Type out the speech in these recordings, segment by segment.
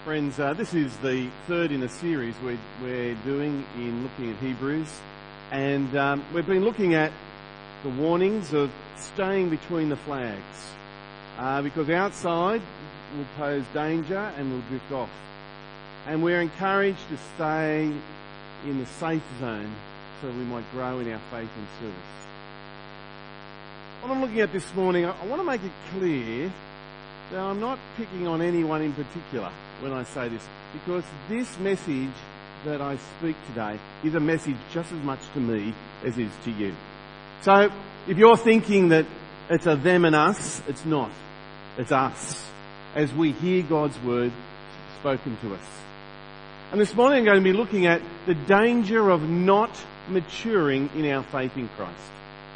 Friends, this is the third in a series we're doing in looking at Hebrews, and we've been looking at the warnings of staying between the flags, because outside will pose danger and we'll drift off, and we're encouraged to stay in the safe zone so we might grow in our faith and service. What I'm looking at this morning, I want to make it clear that I'm not picking on anyone in particular when I say this, because this message that I speak today is a message just as much to me as it is to you. So if you're thinking that it's a them and us, it's not. It's us, as we hear God's word spoken to us. And this morning I'm going to be looking at the danger of not maturing in our faith in Christ.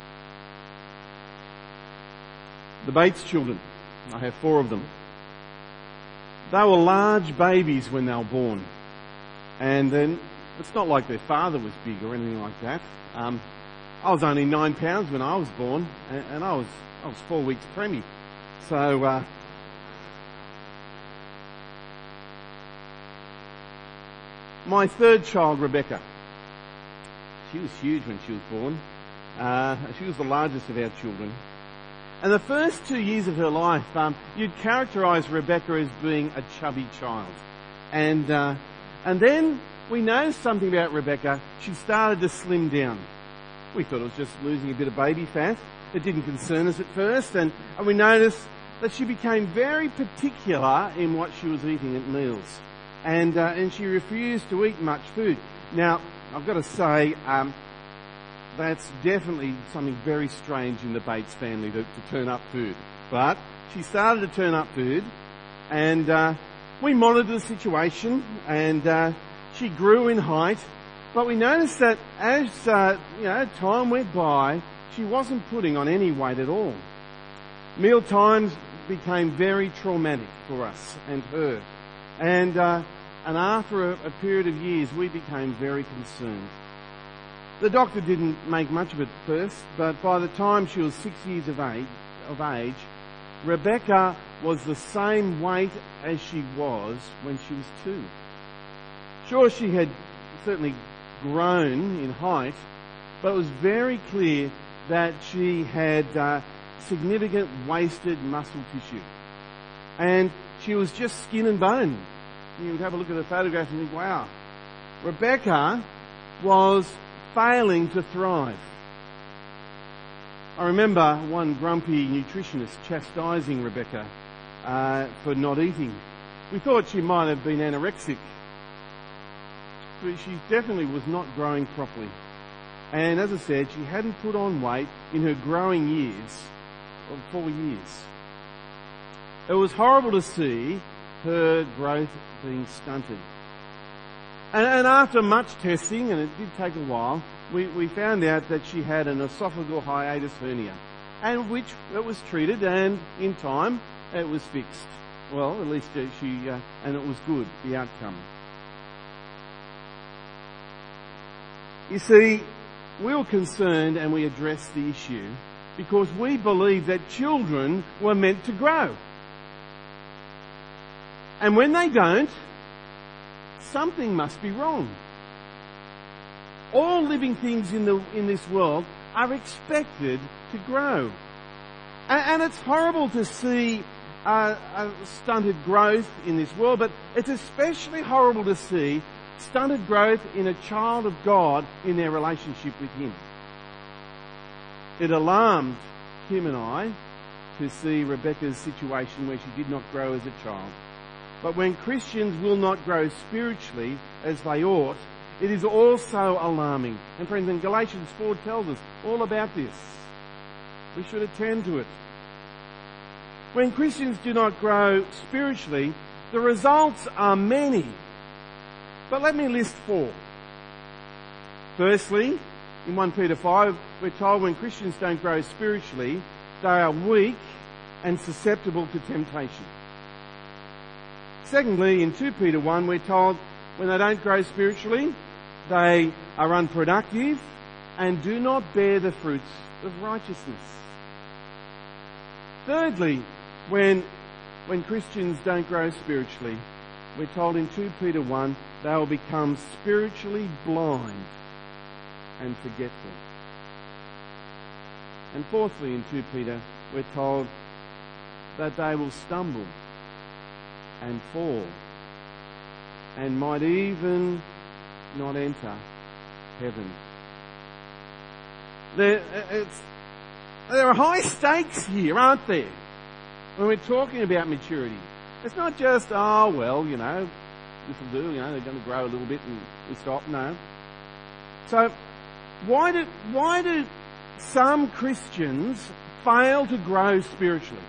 The Bates children, I have 4 of them. They were large babies when they were born. And then it's not like their father was big or anything like that. I was only 9 pounds when I was born, and I was 4 weeks preemie. So my third child, Rebecca, she was huge when she was born. She was the largest of our children. And the first 2 years of her life, you'd characterise Rebecca as being a chubby child. And then we noticed something about Rebecca. She started to slim down. We thought it was just losing a bit of baby fat. It didn't concern us at first. And we noticed that she became very particular in what she was eating at meals. And she refused to eat much food. Now, I've got to say, that's definitely something very strange in the Bates family to turn up food. But she started to turn up food, and we monitored the situation, and she grew in height. But we noticed that as time went by, she wasn't putting on any weight at all. Meal times became very traumatic for us and her, and after a period of years, we became very concerned. The doctor didn't make much of it at first, but by the time she was 6 years of age, Rebecca was the same weight as she was when she was 2. Sure, she had certainly grown in height, but it was very clear that she had significant wasted muscle tissue. And she was just skin and bone. You would have a look at the photograph and think, wow, Rebecca was failing to thrive. I remember one grumpy nutritionist chastising Rebecca for not eating. We thought she might have been anorexic, but she definitely was not growing properly. And as I said, she hadn't put on weight in her growing years of 4 years. It was horrible to see her growth being stunted. And after much testing, and it did take a while, we found out that she had an esophageal hiatus hernia, and which it was treated, and in time it was fixed. Well, at least and it was good, the outcome. You see, we were concerned and we addressed the issue because we believed that children were meant to grow. And when they don't, something must be wrong. All living things in this world are expected to grow. And it's horrible to see a stunted growth in this world, but it's especially horrible to see stunted growth in a child of God in their relationship with Him. It alarmed Kim and I to see Rebecca's situation where she did not grow as a child. But when Christians will not grow spiritually as they ought, it is also alarming. And friends, in Galatians 4 tells us all about this. We should attend to it. When Christians do not grow spiritually, the results are many. But let me list 4. Firstly, in 1 Peter 5, we're told when Christians don't grow spiritually, they are weak and susceptible to temptation. Secondly, in 2 Peter 1, we're told when they don't grow spiritually, they are unproductive and do not bear the fruits of righteousness. Thirdly, when Christians don't grow spiritually, we're told in 2 Peter 1, they will become spiritually blind and forgetful. And fourthly, in 2 Peter, we're told that they will stumble and fall and might even not enter heaven. There are high stakes here, aren't there, when we're talking about maturity. It's not just, oh, well, this will do, they're going to grow a little bit and we stop. No. So, why do some Christians fail to grow spiritually?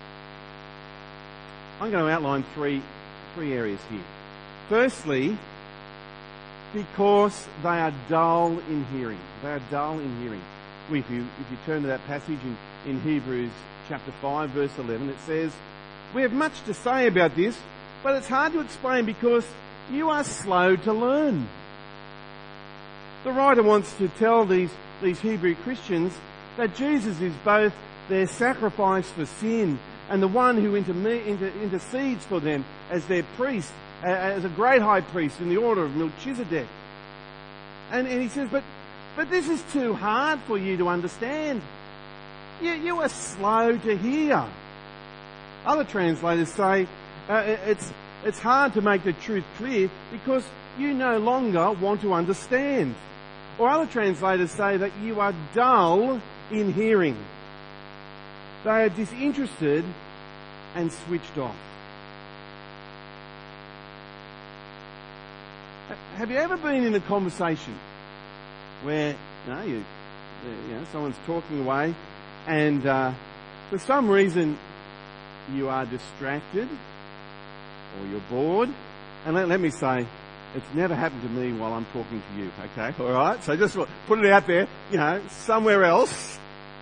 I'm going to outline three areas here. Firstly, because they are dull in hearing. They are dull in hearing. If you turn to that passage in Hebrews chapter 5, verse 11, it says, "We have much to say about this, but it's hard to explain because you are slow to learn." The writer wants to tell these Hebrew Christians that Jesus is both their sacrifice for sin and the one who intercedes for them as their priest, as a great high priest in the order of Melchizedek. And he says, but this is too hard for you to understand. You are slow to hear. Other translators say it's hard to make the truth clear because you no longer want to understand. Or other translators say that you are dull in hearing. They are disinterested and switched off. Have you ever been in a conversation where someone's talking away and for some reason you are distracted or you're bored? And let me say, it's never happened to me while I'm talking to you, okay? All right? So just put it out there, somewhere else.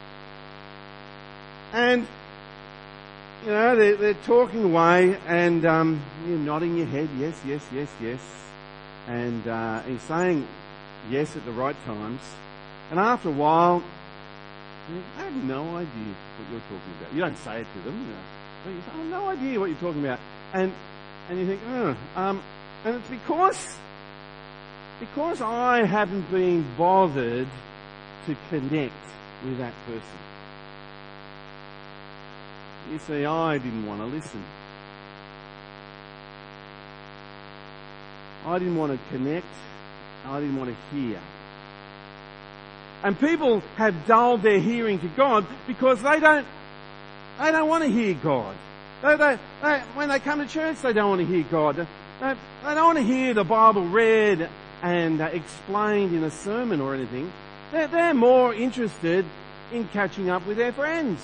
And, they're talking away and you're nodding your head, yes, yes, yes, yes. And he's saying yes at the right times. And after a while, I have no idea what you're talking about. You don't say it to them, but you say, I have no idea what you're talking about. And you think, and it's because I haven't been bothered to connect with that person. You see, I didn't want to listen. I didn't want to connect. I didn't want to hear. And people have dulled their hearing to God because they don't want to hear God. When they come to church, they don't want to hear God. They don't want to hear the Bible read and explained in a sermon or anything. They're more interested in catching up with their friends.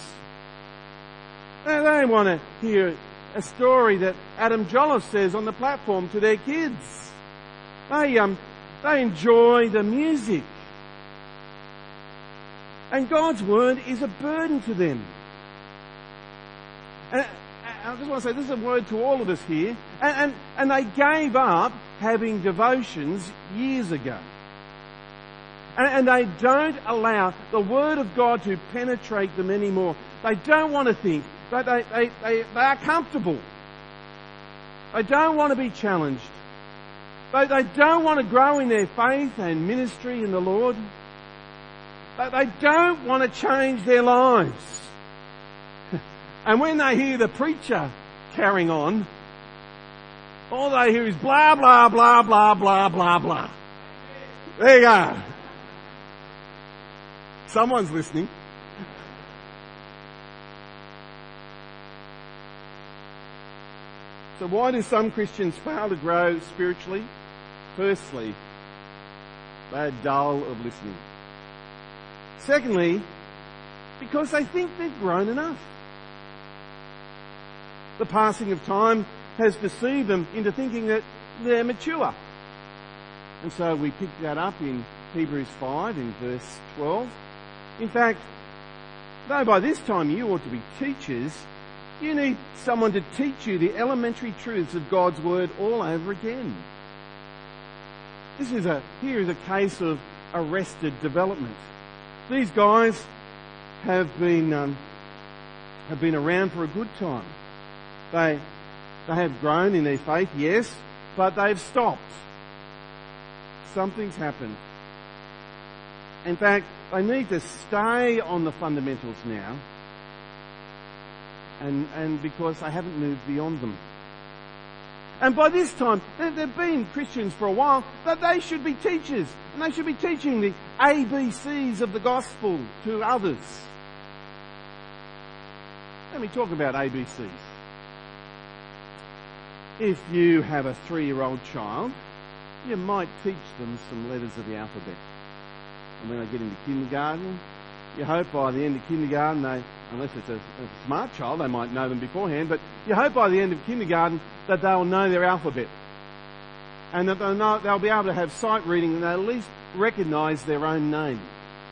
They want to hear a story that Adam Jolliffe says on the platform to their kids. They enjoy the music. And God's word is a burden to them. And I just want to say, this is a word to all of us here. And they gave up having devotions years ago. And they don't allow the word of God to penetrate them anymore. They don't want to think. But they are comfortable. They don't want to be challenged. They don't want to grow in their faith and ministry in the Lord. They don't want to change their lives. And when they hear the preacher carrying on, all they hear is blah, blah, blah, blah, blah, blah, blah. There you go. Someone's listening. So why do some Christians fail to grow spiritually? Firstly, they are dull of listening. Secondly, because they think they've grown enough. The passing of time has deceived them into thinking that they're mature. And so we pick that up in Hebrews 5 in verse 12. In fact, though by this time you ought to be teachers, you need someone to teach you the elementary truths of God's word all over again. Here is a case of arrested development. These guys have been around for a good time. They They have grown in their faith, yes, but they've stopped. Something's happened. In fact, they need to stay on the fundamentals now, and because they haven't moved beyond them. And by this time, they've been Christians for a while, but they should be teachers, and they should be teaching the ABCs of the gospel to others. Let me talk about ABCs. If you have a 3-year-old child, you might teach them some letters of the alphabet. And when they get into kindergarten, you hope by the end of kindergarten, unless it's a smart child, they might know them beforehand, but you hope by the end of kindergarten that they'll know their alphabet. And that they'll be able to have sight reading and they'll at least recognise their own name.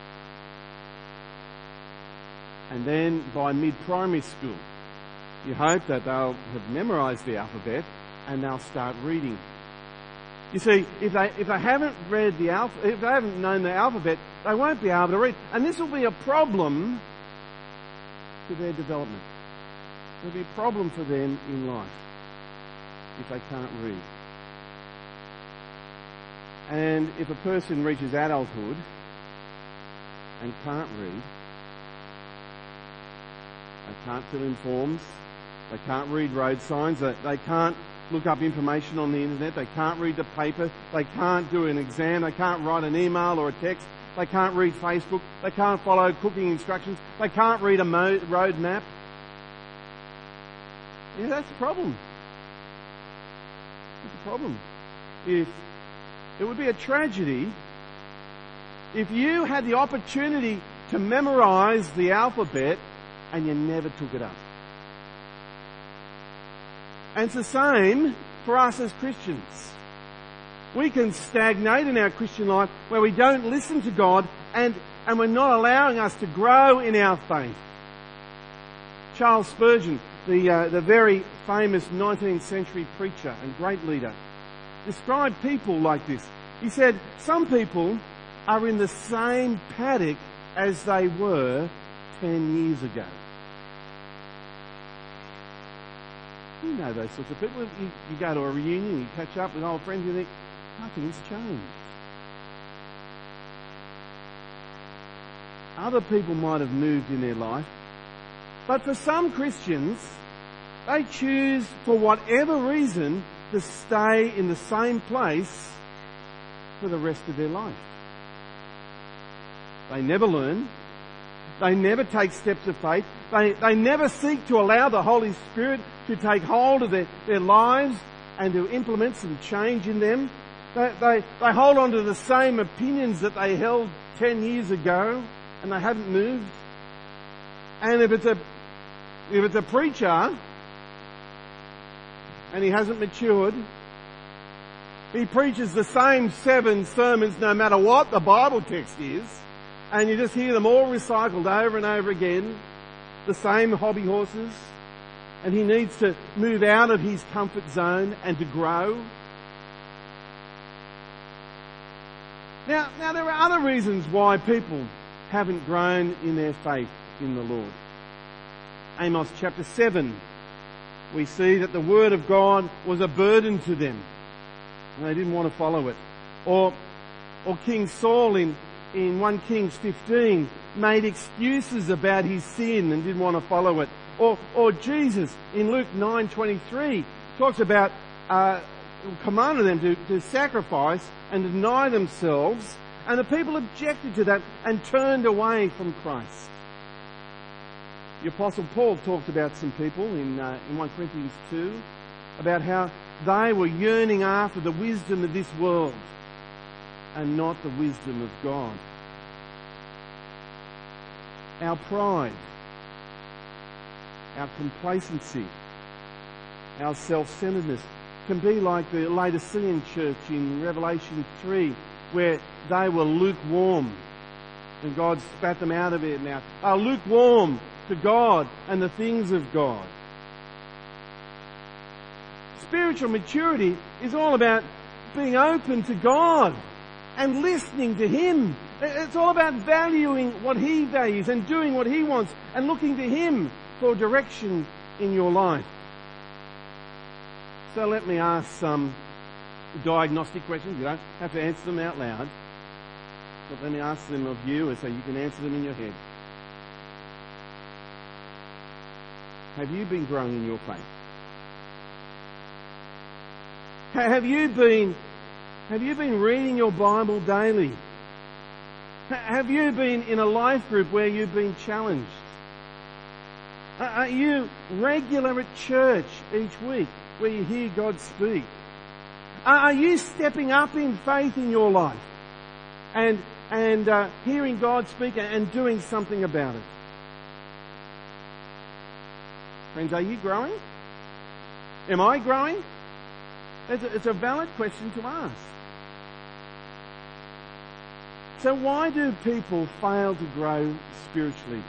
And then by mid-primary school, you hope that they'll have memorised the alphabet and they'll start reading. You see, if they haven't read if they haven't known the alphabet, they won't be able to read. And this will be a problem to their development. It'll be a problem for them in life if they can't read. And if a person reaches adulthood and can't read, they can't fill in forms, they can't read road signs, they can't look up information on the internet, they can't read the paper, they can't do an exam, they can't write an email or a text, they can't read Facebook, they can't follow cooking instructions, they can't read a road map. Yeah, that's a problem. It's a problem. It would be a tragedy if you had the opportunity to memorise the alphabet and you never took it up. And it's the same for us as Christians. We can stagnate in our Christian life where we don't listen to God and we're not allowing us to grow in our faith. Charles Spurgeon, the very famous 19th century preacher and great leader, described people like this. He said, some people are in the same paddock as they were 10 years ago. You know those sorts of people. You go to a reunion, you catch up with old friends, you think, nothing's changed. Other people might have moved in their life, but for some Christians, they choose, for whatever reason, to stay in the same place for the rest of their life. They never learn. They never take steps of faith. They never seek to allow the Holy Spirit to take hold of their lives and to implement some change in them. They hold on to the same opinions that they held 10 years ago and they haven't moved. And if it's a preacher and he hasn't matured, he preaches the same 7 sermons no matter what the Bible text is, and you just hear them all recycled over and over again, the same hobby horses, and he needs to move out of his comfort zone and to grow. Now there are other reasons why people haven't grown in their faith in the Lord. Amos chapter 7, we see that the word of God was a burden to them, and they didn't want to follow it. Or King Saul in 1 Kings 15 made excuses about his sin and didn't want to follow it. Or Jesus in Luke 9:23 talks about commanded them to sacrifice and deny themselves, and the people objected to that and turned away from Christ. The Apostle Paul talked about some people in 1 Corinthians 2 about how they were yearning after the wisdom of this world and not the wisdom of God. Our pride, our complacency, our self-centeredness can be like the Laodicean church in Revelation 3, where they were lukewarm and God spat them out of it now. They are lukewarm to God and the things of God. Spiritual maturity is all about being open to God and listening to Him. It's all about valuing what He values and doing what He wants and looking to Him for direction in your life. So let me ask some diagnostic questions. You don't have to answer them out loud. But let me ask them of you so you can answer them in your head. Have you been growing in your faith? Have you been reading your Bible daily? Have you been in a life group where you've been challenged? Are you regular at church each week where you hear God speak? Are you stepping up in faith in your life and hearing God speak and doing something about it? Friends, are you growing? Am I growing? It's a valid question to ask. So why do people fail to grow spiritually?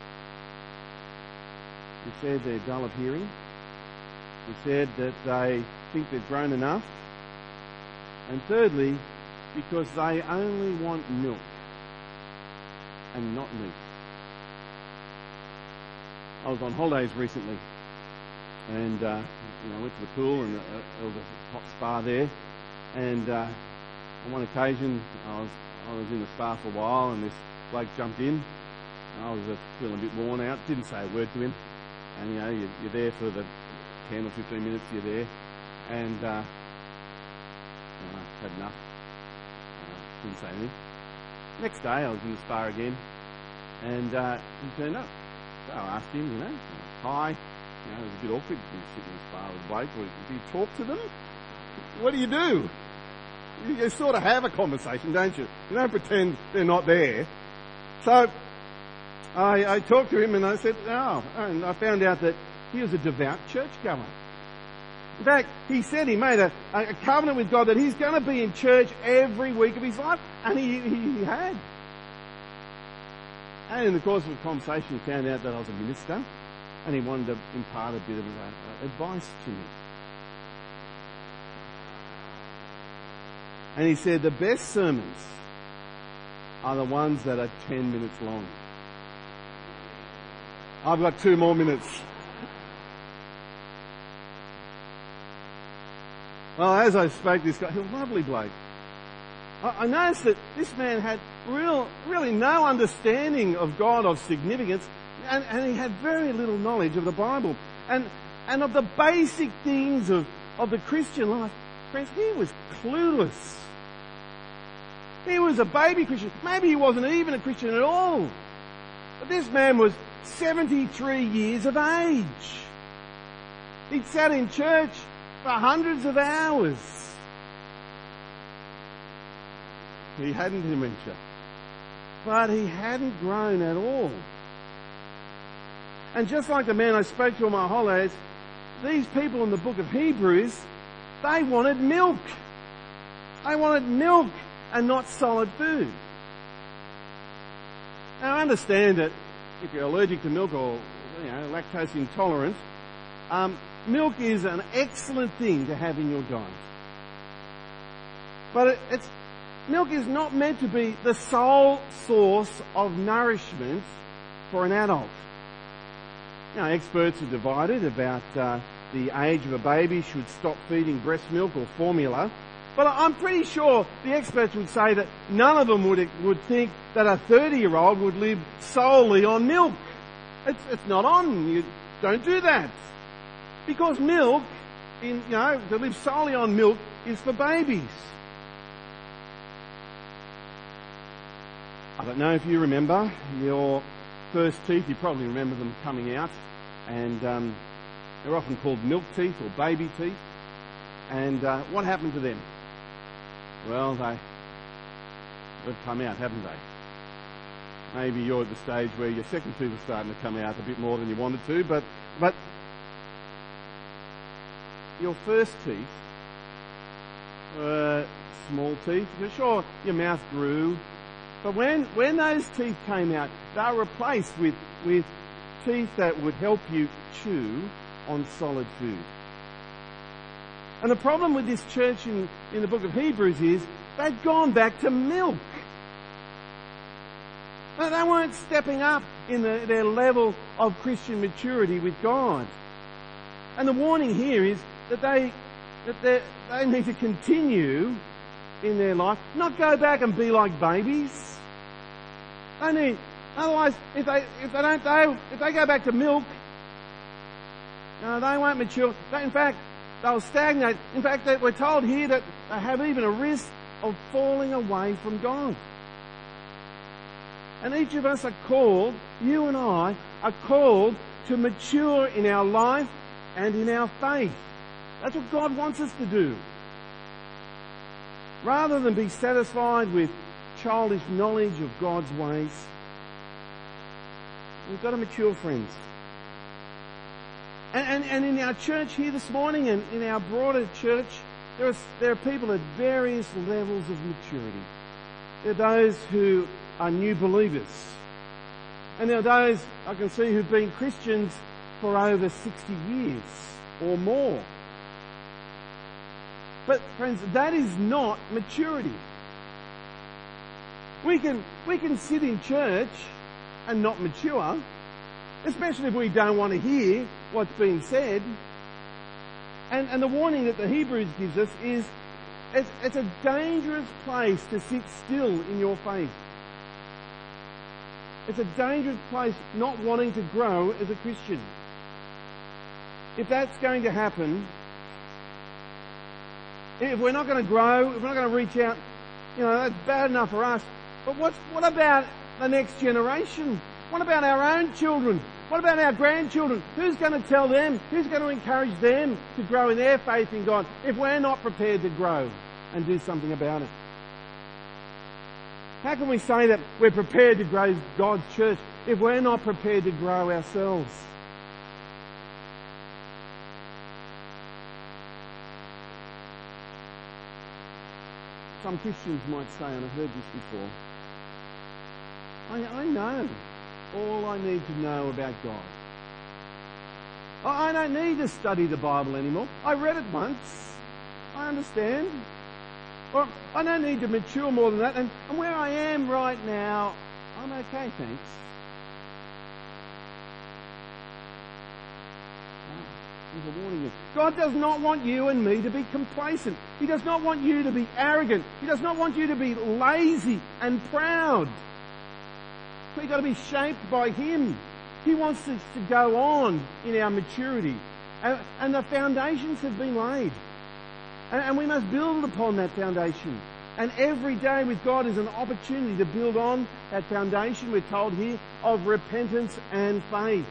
We said they're dull of hearing. We said that they think they've grown enough. And thirdly, because they only want milk and not meat. I was on holidays recently and went to the pool and there was a hot spa there. And on one occasion I was in the spa for a while and this bloke jumped in. I was feeling a bit worn out. Didn't say a word to him. And you're there for the 10 or 15 minutes you're there. And had enough. Didn't say anything. Next day I was in the spa again and he turned up. So I asked him, hi. It was a bit awkward to sit in the spa with a bloke. Do you talk to them? What do? You sort of have a conversation, don't you? You don't pretend they're not there. So I talked to him and I said, and I found out that he was a devout churchgoer. In fact, he said he made a covenant with God that he's going to be in church every week of his life, and he had. And in the course of the conversation, he found out that I was a minister, and he wanted to impart a bit of advice to me. And he said, the best sermons are the ones that are 10 minutes long. I've got 2 more minutes. Well, as I spoke to this guy, he was a lovely bloke. I noticed that this man had really no understanding of God of significance, and he had very little knowledge of the Bible and of the basic things of the Christian life. Friends, he was clueless. He was a baby Christian. Maybe he wasn't even a Christian at all. But this man was 73 years of age. He'd sat in church for hundreds of hours. He hadn't dementia, but he hadn't grown at all. And just like the man I spoke to on my holidays, these people in the book of Hebrews, they wanted milk. They wanted milk and not solid food. Now I understand that if you're allergic to milk or lactose intolerant, milk is an excellent thing to have in your diet. But milk is not meant to be the sole source of nourishment for an adult. Experts are divided about the age of a baby should stop feeding breast milk or formula. But I'm pretty sure the experts would say that none of them would think that a 30-year-old would live solely on milk. It's not on. You don't do that. Because milk, to live solely on milk is for babies. I don't know if you remember your first teeth. You probably remember them coming out. And they're often called milk teeth or baby teeth. And what happened to them? Well, they've come out, haven't they? Maybe you're at the stage where your second tooth is starting to come out a bit more than you wanted to, but your first teeth were small teeth. Sure, your mouth grew, but when those teeth came out, they were replaced with teeth that would help you chew on solid food. And the problem with this church in the book of Hebrews is they'd gone back to milk. They weren't stepping up in their level of Christian maturity with God. And the warning here is that they that they need to continue in their life, not go back and be like babies. Otherwise, if they go back to milk, no, they won't mature. In fact, they'll stagnate. In fact, we're told here that they have even a risk of falling away from God. And each of us are called, you and I, are called to mature in our life and in our faith. That's what God wants us to do. Rather than be satisfied with childish knowledge of God's ways, we've got to mature, friends. And in our church here this morning and in our broader church, there are people at various levels of maturity. There are those who are new believers. And there are those I can see who've been Christians for over 60 years or more. But friends, that is not maturity. We can sit in church and not mature, especially if we don't want to hear what's being said. And the warning that the Hebrews gives us is it's a dangerous place to sit still in your faith. It's a dangerous place not wanting to grow as a Christian. If that's going to happen, if we're not going to grow, if we're not going to reach out, that's bad enough for us. But what about the next generation? What about our own children? What about our grandchildren? Who's going to tell them? Who's going to encourage them to grow in their faith in God if we're not prepared to grow and do something about it? How can we say that we're prepared to grow God's church if we're not prepared to grow ourselves? Some Christians might say, and I've heard this before, I know all I need to know about God. I don't need to study the Bible anymore. I read it once. I understand. Or I don't need to mature more than that. And where I am right now, I'm okay, thanks. There's a warning here. God does not want you and me to be complacent. He does not want you to be arrogant. He does not want you to be lazy and proud. So you've got to be shaped by Him. He wants us to go on in our maturity. And the foundations have been laid. And we must build upon that foundation. And every day with God is an opportunity to build on that foundation, we're told here, of repentance and faith.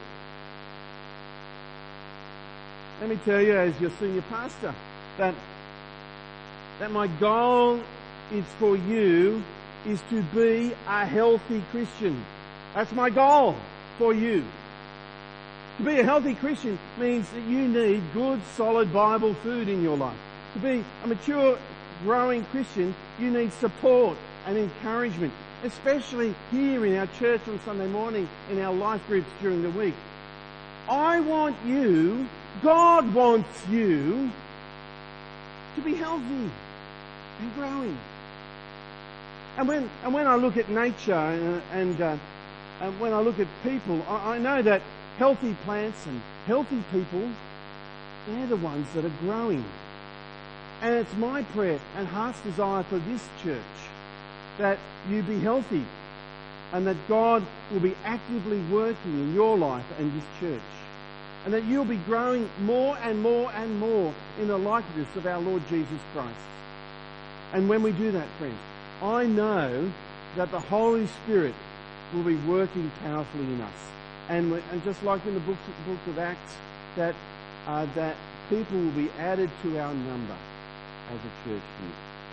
Let me tell you, as your senior pastor, that my goal is for you is to be a healthy Christian. That's my goal for you. To be a healthy Christian means that you need good, solid Bible food in your life. To be a mature, growing Christian, you need support and encouragement, especially here in our church on Sunday morning, in our life groups during the week. I want you, God wants you to be healthy and growing. And when I look at nature and when I look at people, I know that healthy plants and healthy people, they're the ones that are growing. And it's my prayer and heart's desire for this church that you be healthy and that God will be actively working in your life and this church. And that you'll be growing more and more and more in the likeness of our Lord Jesus Christ. And when we do that, friends, I know that the Holy Spirit will be working powerfully in us. And just like in the book of Acts, that people will be added to our number as a church here.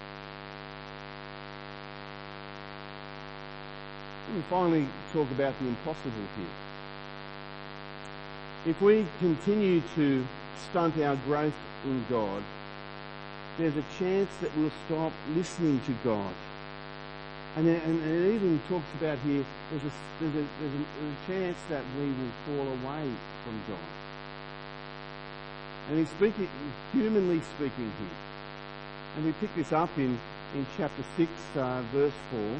Let me finally talk about the impossible here. If we continue to stunt our growth in God, there's a chance that we'll stop listening to God. And it even talks about here, there's a chance that we will fall away from God. And he's speaking, humanly speaking here. And we pick this up in chapter 6, verse 4. We're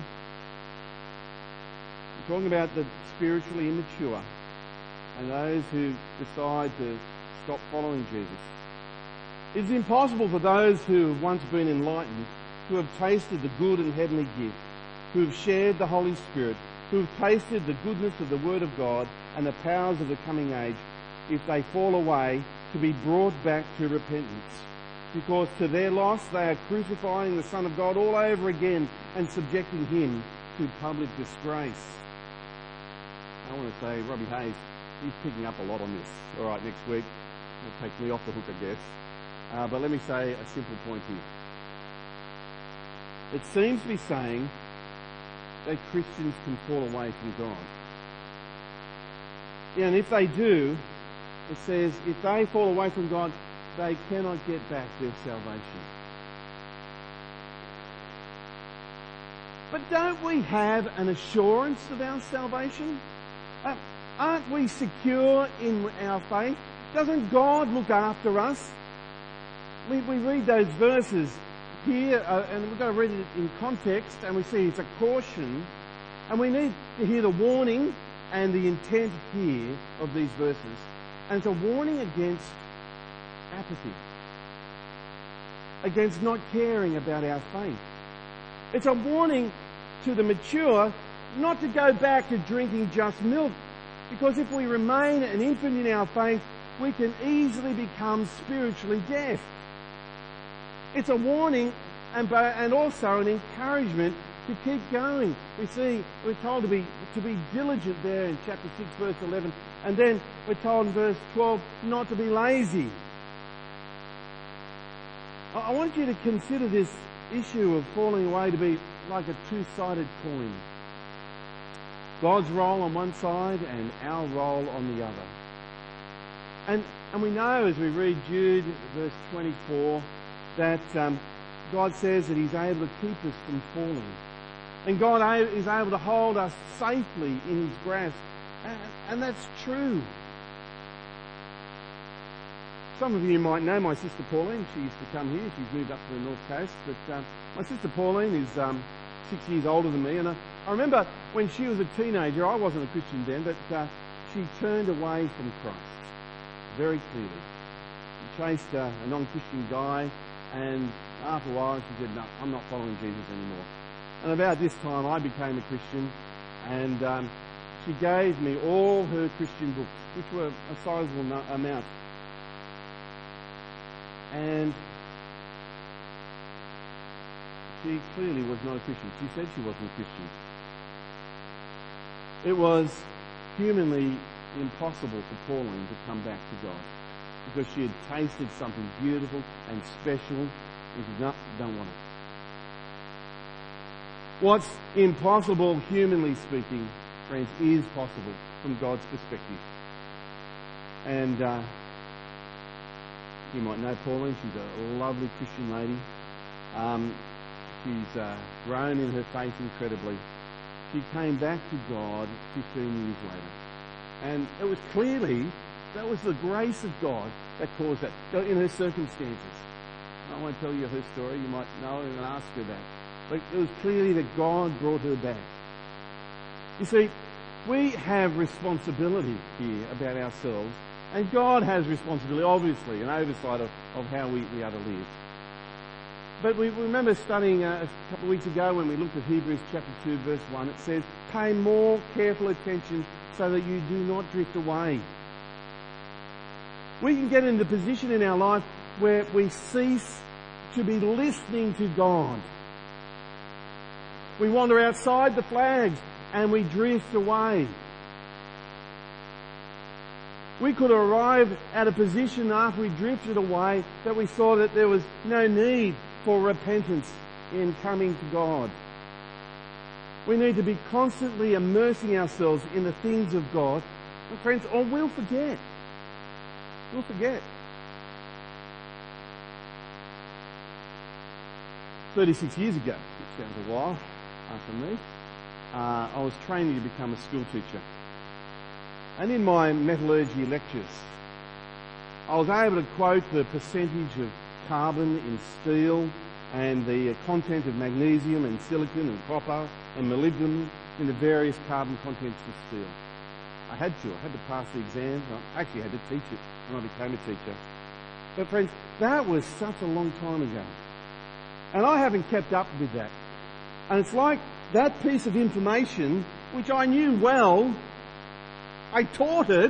talking about the spiritually immature and those who decide to stop following Jesus. It is impossible for those who have once been enlightened, who have tasted the good and heavenly gift, who have shared the Holy Spirit, who have tasted the goodness of the Word of God and the powers of the coming age, if they fall away, to be brought back to repentance. Because to their loss they are crucifying the Son of God all over again and subjecting him to public disgrace. I want to say, Robbie Hayes, he's picking up a lot on this. All right, next week, it'll take me off the hook, I guess. But let me say a simple point here. It seems to be saying that Christians can fall away from God. Yeah, and if they do, it says if they fall away from God, they cannot get back their salvation. But don't we have an assurance of our salvation? Aren't we secure in our faith? Doesn't God look after us? We read those verses here, and we've got to read it in context, and we see it's a caution, and we need to hear the warning and the intent here of these verses. And it's a warning against apathy, against not caring about our faith. It's a warning to the mature not to go back to drinking just milk, because if we remain an infant in our faith, we can easily become spiritually deaf. It's a warning and also an encouragement to keep going. We're told to be diligent there in chapter 6, verse 11, and then we're told in verse 12 not to be lazy. I want you to consider this issue of falling away to be like a two-sided coin. God's role on one side and our role on the other. And we know as we read Jude, verse 24, that God says that he's able to keep us from falling. And God is able to hold us safely in his grasp. And that's true. Some of you might know my sister Pauline. She used to come here. She's moved up to the North Coast. But my sister Pauline is 6 years older than me. And I remember when she was a teenager, I wasn't a Christian then, but she turned away from Christ very clearly. She chased a non-Christian guy, and after a while she said, no, I'm not following Jesus anymore. And about this time I became a Christian, and she gave me all her Christian books, which were a sizable amount. And she clearly was not a Christian. She said she wasn't a Christian. It was humanly impossible for Pauline to come back to God, because she had tasted something beautiful and special, and she said, no, don't want it. What's impossible, humanly speaking, friends, is possible from God's perspective. And you might know Pauline. She's a lovely Christian lady. She's grown in her faith incredibly. She came back to God 15 years later. And it was clearly, that was the grace of God that caused that in her circumstances. I won't tell you her story. You might know and ask her that. But it was clearly that God brought her back. You see, we have responsibility here about ourselves, and God has responsibility, obviously, an oversight of how we are to live. But we remember studying a couple of weeks ago when we looked at Hebrews chapter 2, verse 1, it says, pay more careful attention so that you do not drift away. We can get in the position in our life where we cease to be listening to God. We wander outside the flags and we drift away. We could arrive at a position after we drifted away that we saw that there was no need for repentance in coming to God. We need to be constantly immersing ourselves in the things of God, and friends, or we'll forget. We'll forget. 36 years ago, which sounds a while after me, I was training to become a school teacher. And in my metallurgy lectures, I was able to quote the percentage of carbon in steel and the content of magnesium and silicon and copper and molybdenum in the various carbon contents of steel. I had to pass the exam. I actually had to teach it when I became a teacher. But friends, that was such a long time ago. And I haven't kept up with that. And it's like that piece of information, which I knew well, I taught it,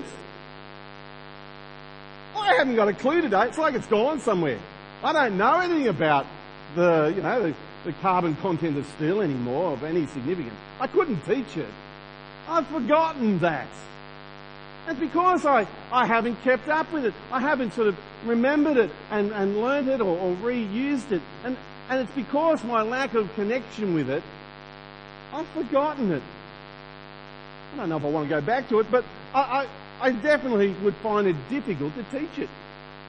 I haven't got a clue today. It's like it's gone somewhere. I don't know anything about the carbon content of steel anymore of any significance. I couldn't teach it. I've forgotten that. It's because I haven't kept up with it. I haven't sort of remembered it and learned it or reused it. And it's because my lack of connection with it, I've forgotten it. I don't know if I want to go back to it, but I definitely would find it difficult to teach it.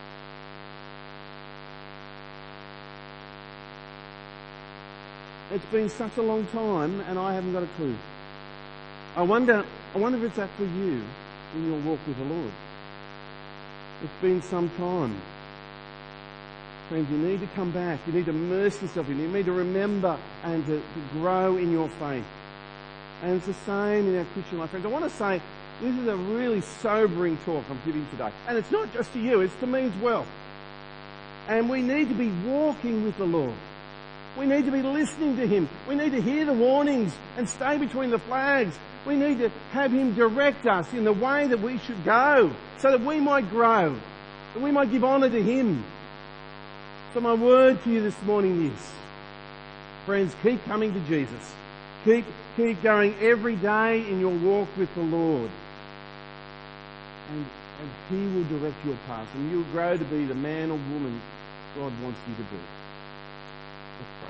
It's been such a long time and I haven't got a clue. I wonder if it's that for you in your walk with the Lord. It's been some time. Friends, you need to come back. You need to immerse yourself in it. You need to remember and to grow in your faith. And it's the same in our Christian life. Friends, I want to say this is a really sobering talk I'm giving today. And it's not just to you, it's to me as well. And we need to be walking with the Lord. We need to be listening to Him. We need to hear the warnings and stay between the flags. We need to have Him direct us in the way that we should go so that we might grow, that we might give honour to Him. So my word to you this morning is, friends, keep coming to Jesus. Keep going every day in your walk with the Lord. And He will direct your path and you'll grow to be the man or woman God wants you to be. Let's pray.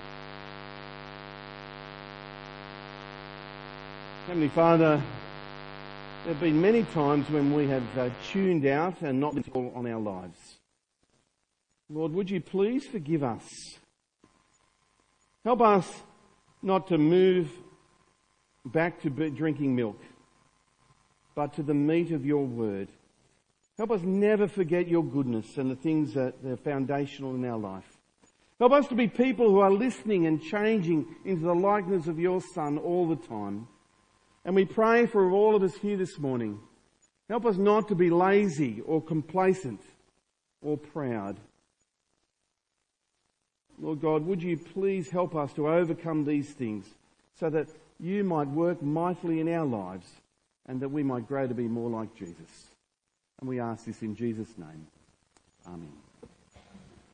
Heavenly Father, there have been many times when we have tuned out and not been full on our lives. Lord, would you please forgive us? Help us not to move back to drinking milk, but to the meat of your word. Help us never forget your goodness and the things that are foundational in our life. Help us to be people who are listening and changing into the likeness of your Son all the time. And we pray for all of us here this morning. Help us not to be lazy or complacent or proud. Lord God, would you please help us to overcome these things so that you might work mightily in our lives and that we might grow to be more like Jesus. And we ask this in Jesus' name. Amen.